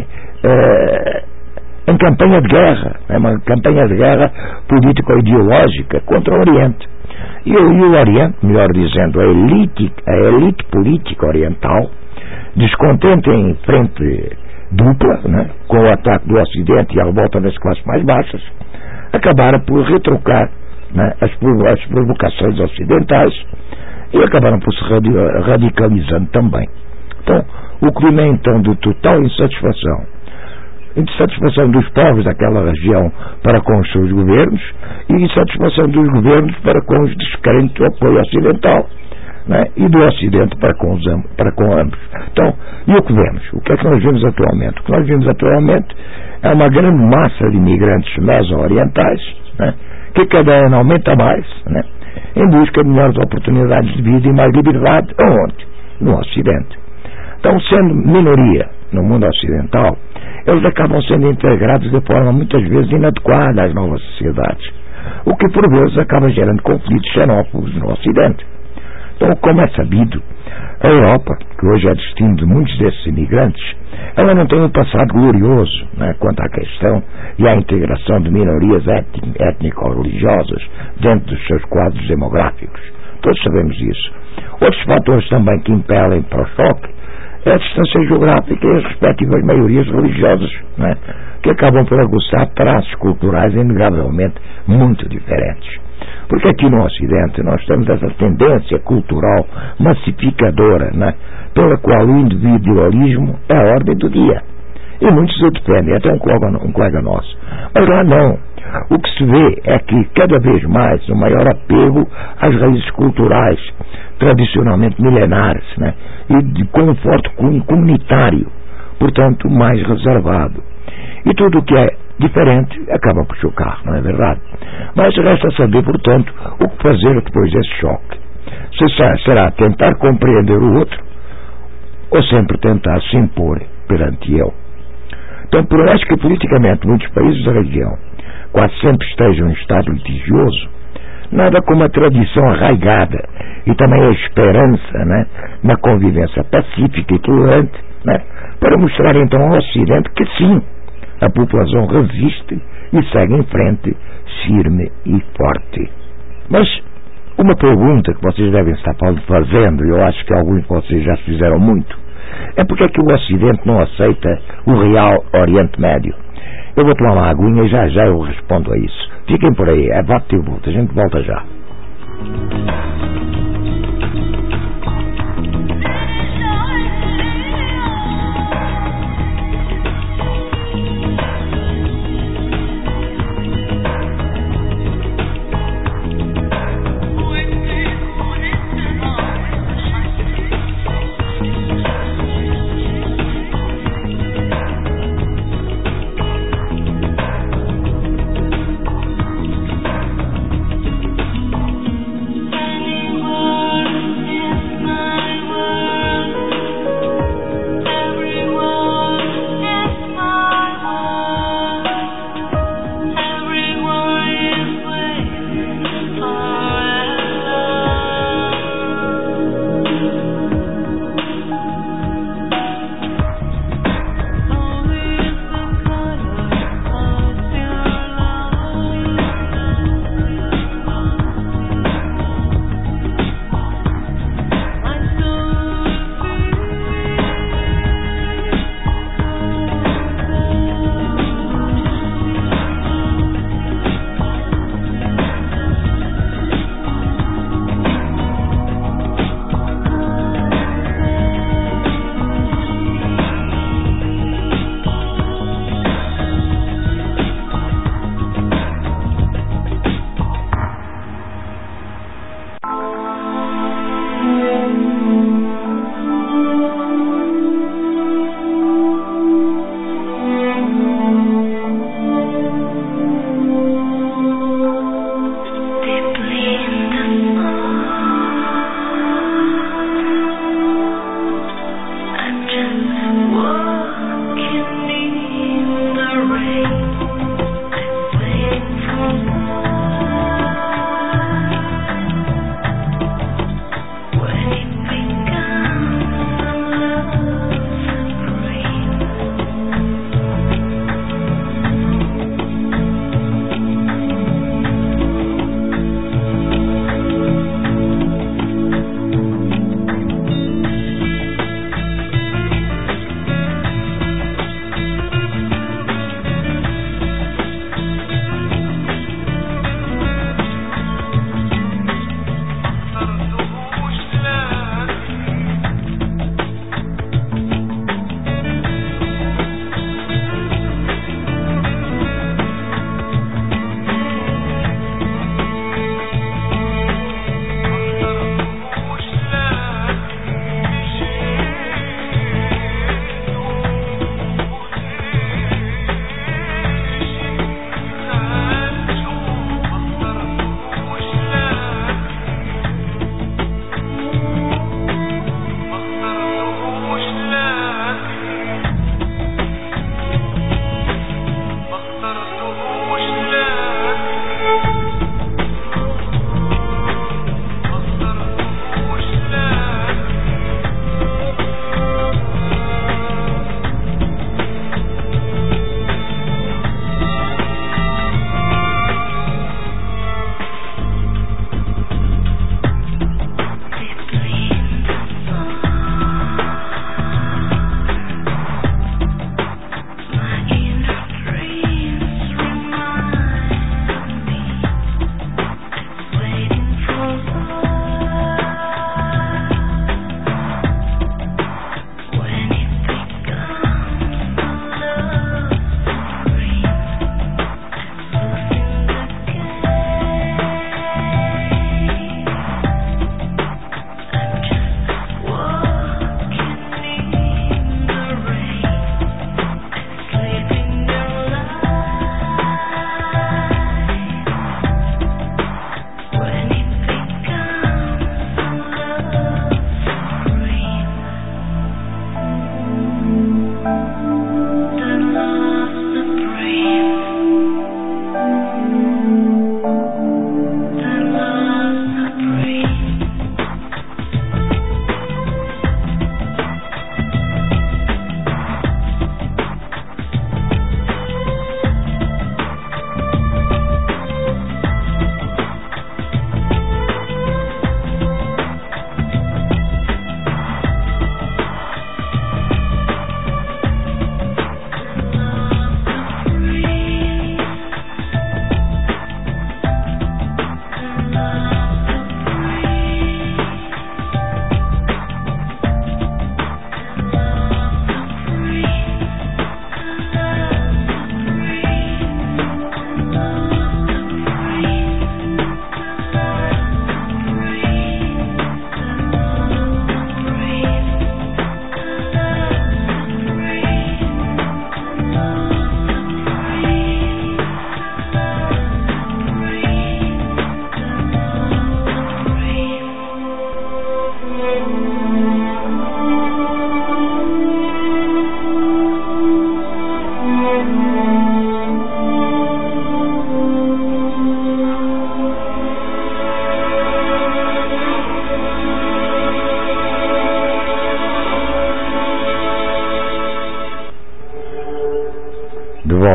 em campanha de guerra, né? Uma campanha de guerra político-ideológica contra o Oriente. E o Oriente, melhor dizendo, a elite política oriental, descontente em frente dupla, né? Com o ataque do Ocidente e a revolta das classes mais baixas, acabaram por retrucar, né? As provocações ocidentais e acabaram por se radicalizando também. Então, o clima é então de total insatisfação dos povos daquela região para com os seus governos e insatisfação dos governos para com os descrentes do apoio ocidental, né? E do Ocidente para com ambos. Então, e o que vemos? O que é que nós vemos atualmente? O que nós vemos atualmente é uma grande massa de imigrantes meso-orientais, né? Que cada ano aumenta mais, né? Em busca de melhores oportunidades de vida e mais liberdade. Onde? No Ocidente. Então, sendo minoria no mundo ocidental, eles acabam sendo integrados de forma muitas vezes inadequada às novas sociedades, o que por vezes acaba gerando conflitos xenófobos no Ocidente. Então, como é sabido, a Europa, que hoje é destino de muitos desses imigrantes, ela não tem um passado glorioso, né, quanto à questão e à integração de minorias étnico-religiosas dentro dos seus quadros demográficos. Todos sabemos isso. Outros fatores também que impelem para o choque é a distância geográfica e as respectivas maiorias religiosas, né, que acabam por aguçar traços culturais inegavelmente muito diferentes. Porque aqui no Ocidente nós temos essa tendência cultural massificadora, né, pela qual o individualismo é a ordem do dia. E muitos o defendem, até um colega nosso. Mas lá não. O que se vê é que cada vez mais o maior apego às raízes culturais, tradicionalmente milenares, né, e com um forte cunho comunitário, portanto mais reservado. E tudo o que é diferente acaba por chocar, não é verdade? Mas resta saber, portanto, o que fazer depois desse choque. Se será tentar compreender o outro ou sempre tentar se impor perante ele. Então, por mais que politicamente muitos países da região quase sempre estejam em estado litigioso, nada como a tradição arraigada e também a esperança, né, na convivência pacífica e tolerante, né, para mostrar então ao Ocidente que sim, a população resiste e segue em frente firme e forte. Mas Uma pergunta que vocês devem estar fazendo, e eu acho que alguns de vocês já se fizeram muito, é porque é que o Ocidente não aceita o real Oriente Médio? Eu vou tomar uma aguinha e já eu respondo a isso. Fiquem por aí, é bate e volta, a gente volta já.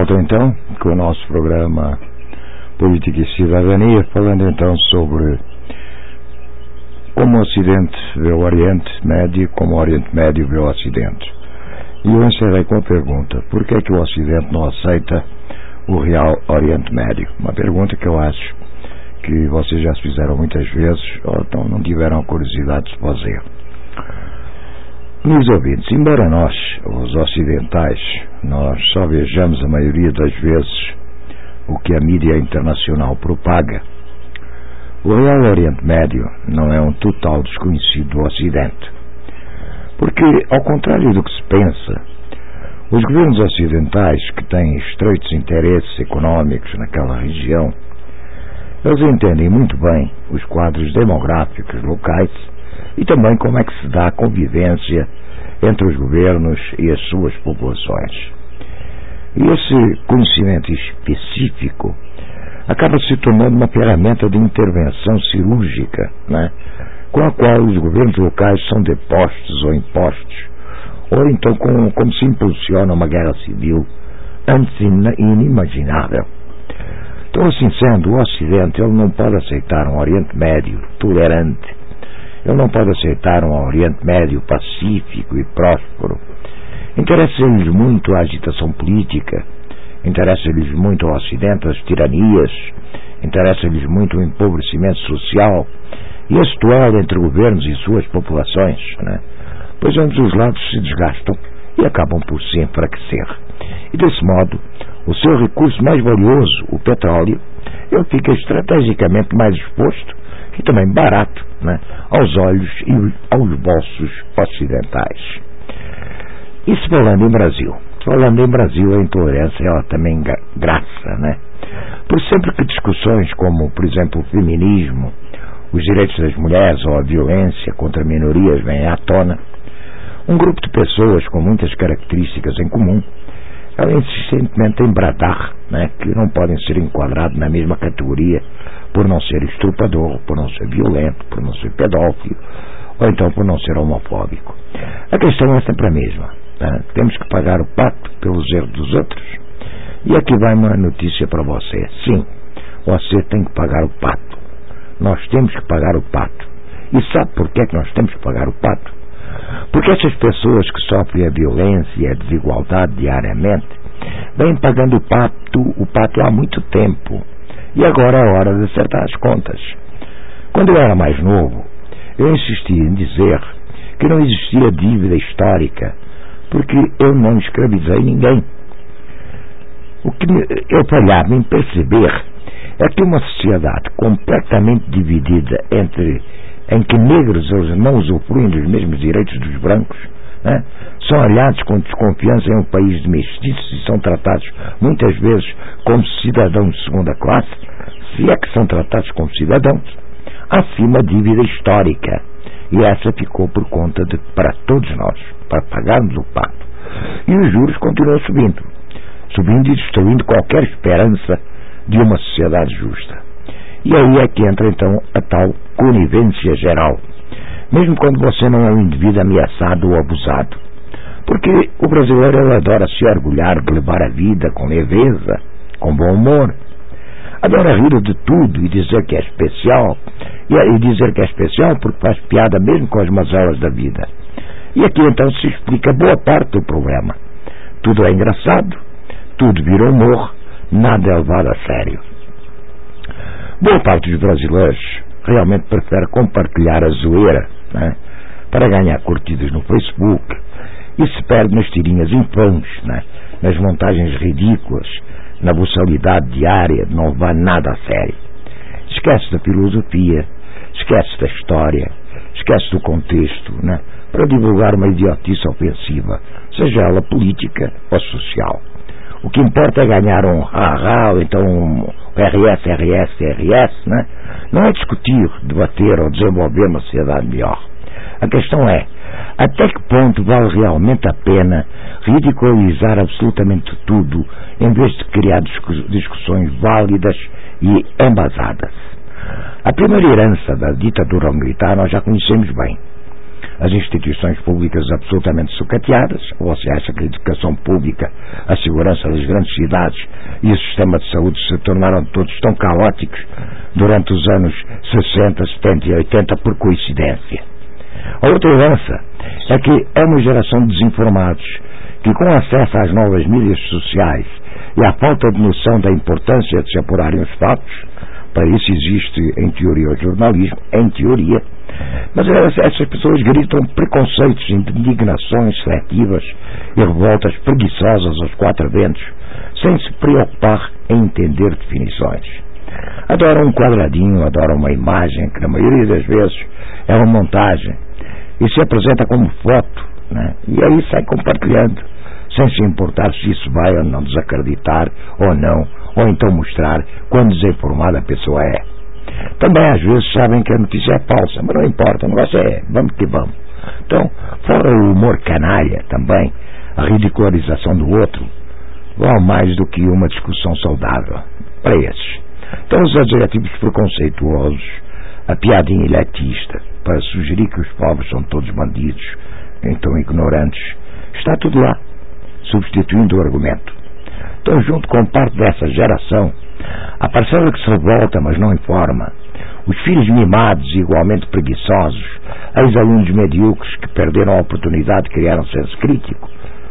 volta então com o nosso programa Política e Cidadania, falando então sobre como o Ocidente vê o Oriente Médio, como o Oriente Médio vê o Ocidente. E eu encerrei com a pergunta: por que é que o Ocidente não aceita o real Oriente Médio? Uma pergunta que eu acho que vocês já se fizeram muitas vezes ou então não tiveram a curiosidade de fazer. Meus ouvintes, embora nós, os ocidentais, nós só vejamos a maioria das vezes o que a mídia internacional propaga, o real Oriente Médio não é um total desconhecido do Ocidente. Porque, ao contrário do que se pensa, os governos ocidentais que têm estreitos interesses económicos naquela região, eles entendem muito bem os quadros demográficos locais e também como é que se dá a convivência entre os governos e as suas populações. E esse conhecimento específico acaba se tornando uma ferramenta de intervenção cirúrgica, né, com a qual os governos locais são depostos ou impostos, ou então como se impulsiona uma guerra civil antes inimaginável. Então, assim sendo, o Ocidente ele não pode aceitar um Oriente Médio tolerante, ele não pode aceitar um Oriente Médio pacífico e próspero. Interessa-lhes muito a agitação política, interessa-lhes muito ao Ocidente as tiranias, interessa-lhes muito o empobrecimento social e esse duelo entre governos e suas populações, né? Pois ambos os lados se desgastam e acabam por se enfraquecer. E desse modo, o seu recurso mais valioso, o petróleo, ele fica estrategicamente mais exposto e também barato, né, aos olhos e aos bolsos ocidentais. Isso falando em Brasil. Falando em Brasil, a intolerância ela também graça, né? Por sempre que discussões como, por exemplo, o feminismo, os direitos das mulheres ou a violência contra minorias vêm à tona, um grupo de pessoas com muitas características em comum, ela insistentemente em bradar, né, que não podem ser enquadrados na mesma categoria por não ser estuprador, por não ser violento, por não ser pedófilo, ou então por não ser homofóbico. A questão é sempre a mesma. Né? Temos que pagar o pato pelos erros dos outros. E aqui vai uma notícia para você. Sim, você tem que pagar o pato. Nós temos que pagar o pato. E sabe por que é que nós temos que pagar o pato? Porque essas pessoas que sofrem a violência e a desigualdade diariamente vêm pagando o pato há muito tempo. E agora é hora de acertar as contas. Quando eu era mais novo, eu insistia em dizer que não existia dívida histórica, porque eu não escravizei ninguém. O que eu falhava em perceber é que uma sociedade completamente dividida em que negros eles não usufruem dos mesmos direitos dos brancos, né, são olhados com desconfiança em um país de mestiços e são tratados muitas vezes como cidadãos de segunda classe, se é que são tratados como cidadãos, acima a dívida histórica. E essa ficou por conta de, para todos nós, para pagarmos o pato. E os juros continuam subindo e destruindo qualquer esperança de uma sociedade justa. E aí é que entra então a tal conivência geral, mesmo quando você não é um indivíduo ameaçado ou abusado. Porque o brasileiro ele adora se orgulhar de levar a vida com leveza, com bom humor. Adora rir de tudo e dizer que é especial, e dizer que é especial porque faz piada mesmo com as mazelas da vida. E aqui então se explica boa parte do problema. Tudo é engraçado, tudo vira humor, nada é levado a sério. Boa parte dos brasileiros realmente prefere compartilhar a zoeira, né, para ganhar curtidas no Facebook e se perde nas tirinhas infames, né, nas montagens ridículas, na boçalidade diária de não levar nada a sério. Esquece da filosofia, esquece da história, esquece do contexto, né, para divulgar uma idiotice ofensiva, seja ela política ou social. O que importa é ganhar um ha-ha, ou então um RS, né? Não é discutir, debater ou desenvolver uma sociedade melhor. A questão é, até que ponto vale realmente a pena ridicularizar absolutamente tudo, em vez de criar discussões válidas e embasadas? A primeira herança da ditadura militar nós já conhecemos bem. as instituições públicas absolutamente sucateadas. Ou você acha que a educação pública, a segurança das grandes cidades e o sistema de saúde se tornaram todos tão caóticos durante os anos 60, 70 e 80 por coincidência? A outra herança é que é uma geração de desinformados que, com acesso às novas mídias sociais e à falta de noção da importância de se apurarem os fatos, para isso existe em teoria o jornalismo, em teoria, mas essas pessoas gritam preconceitos, indignações seletivas e revoltas preguiçosas aos quatro ventos, sem se preocupar em entender definições. Adoram um quadradinho, adoram uma imagem que na maioria das vezes é uma montagem e se apresenta como foto, né? E aí sai compartilhando, sem se importar se isso vai ou não desacreditar ou não, ou então mostrar quão desinformada a pessoa é. Também às vezes sabem que a notícia é falsa, mas não importa, o negócio é vamos que vamos. Então, fora o humor canalha também, a ridicularização do outro, vale mais do que uma discussão saudável para esses. Então os adjetivos preconceituosos, a piadinha elitista para sugerir que os pobres são todos bandidos, então ignorantes, está tudo lá, substituindo o argumento. Então, junto com parte dessa geração, a parcela que se revolta, mas não informa, os filhos mimados e igualmente preguiçosos, ex-alunos medíocres que perderam a oportunidade de criar um senso crítico,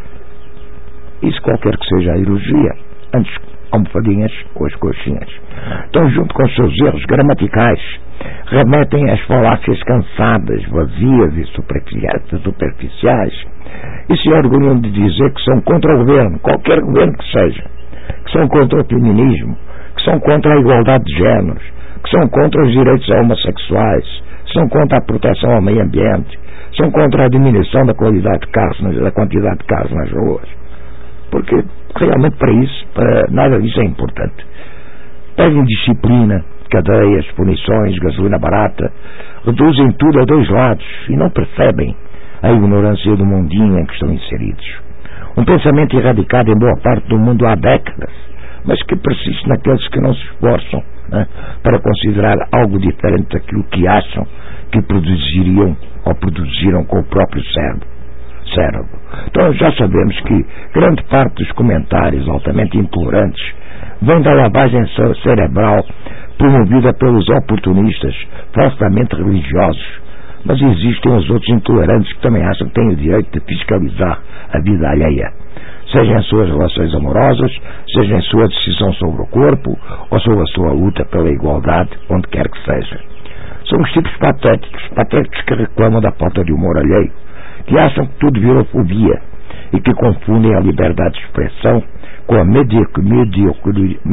isso qualquer que seja a ideologia, antes almofadinhas ou as coxinhas. Então, junto com os seus erros gramaticais, remetem às falácias cansadas, vazias e superficiais, e se orgulham de dizer que são contra o governo, qualquer governo que seja, que são contra o feminismo, que são contra a igualdade de géneros, que são contra os direitos homossexuais, são contra a proteção ao meio ambiente, são contra a diminuição da qualidade de carros, da quantidade de carros nas ruas, porque realmente para nada disso é importante. Pedem disciplina, cadeias, punições, gasolina barata, reduzem tudo a dois lados e não percebem a ignorância do mundinho em que estão inseridos. Um pensamento erradicado em boa parte do mundo há décadas, mas que persiste naqueles que não se esforçam, né, para considerar algo diferente daquilo que acham que produziriam ou produziram com o próprio cérebro. Então já sabemos que grande parte dos comentários altamente intolerantes vem da lavagem cerebral promovida pelos oportunistas falsamente religiosos, mas existem os outros intolerantes que também acham que têm o direito de fiscalizar a vida alheia, seja em suas relações amorosas, seja em sua decisão sobre o corpo ou sobre a sua luta pela igualdade, onde quer que seja. São os tipos patéticos que reclamam da falta de humor alheio, que acham que tudo virou fobia e que confundem a liberdade de expressão com a mediocridade,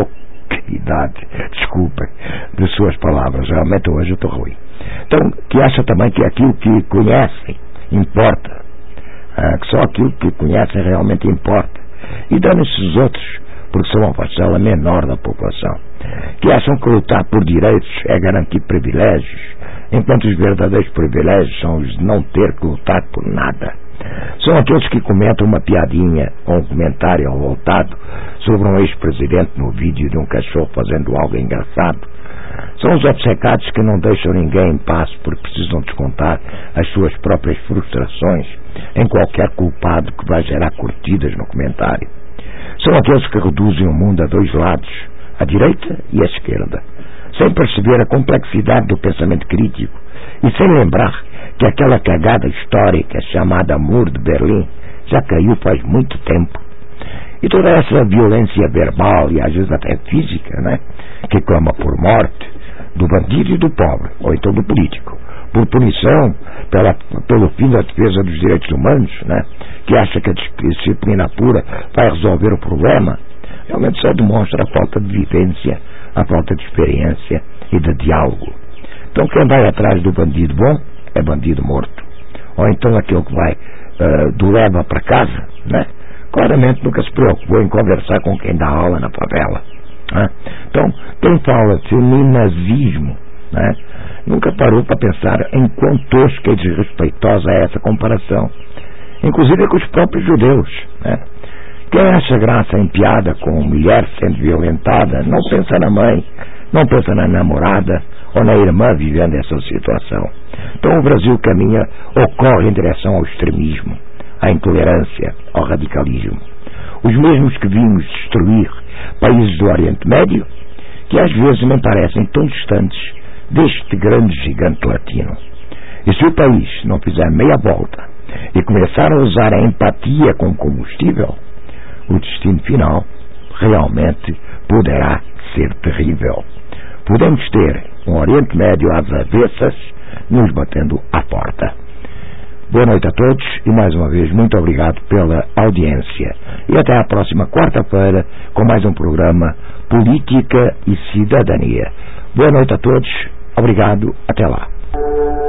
desculpem, de suas palavras. Realmente hoje eu estou ruim. Então, que acha também que aquilo que conhecem importa, que só aquilo que conhecem realmente importa, e dão-se os outros, porque são uma parcela menor da população, que acham que lutar por direitos é garantir privilégios, enquanto os verdadeiros privilégios são os de não ter que lutar por nada. São aqueles que comentam uma piadinha ou um comentário revoltado sobre um ex-presidente no vídeo de um cachorro fazendo algo engraçado. São os obcecados que não deixam ninguém em paz porque precisam descontar as suas próprias frustrações em qualquer culpado que vai gerar curtidas no comentário. São aqueles que reduzem o mundo a dois lados, a direita e a esquerda, sem perceber a complexidade do pensamento crítico e sem lembrar que aquela cagada histórica chamada Muro de Berlim já caiu faz muito tempo. E toda essa violência verbal e às vezes até física, né, que clama por morte do bandido e do pobre, ou então do político, por punição pelo fim da defesa dos direitos humanos, né, que acha que a disciplina pura vai resolver o problema, realmente só demonstra a falta de vivência, a falta de experiência e de diálogo. Então quem vai atrás do bandido bom é bandido morto. Ou então aquele que vai do leva para casa, né, claramente nunca se preocupou em conversar com quem dá aula na favela, né? Então quem fala de feminazismo, né, nunca parou para pensar em quão tosca e desrespeitosa é essa comparação, inclusive com os próprios judeus, né? Quem acha graça em piada com mulher sendo violentada não pensa na mãe, não pensa na namorada ou na irmã vivendo essa situação. Então o Brasil caminha ou corre em direção ao extremismo, à intolerância, ao radicalismo. Os mesmos que vimos destruir países do Oriente Médio, que às vezes nem parecem tão distantes deste grande gigante latino. E se o país não fizer meia volta e começar a usar a empatia como combustível, o destino final realmente poderá ser terrível. Podemos ter um Oriente Médio às avessas nos batendo à porta. Boa noite a todos e mais uma vez muito obrigado pela audiência. E até à próxima quarta-feira com mais um programa Política e Cidadania. Boa noite a todos, obrigado, até lá.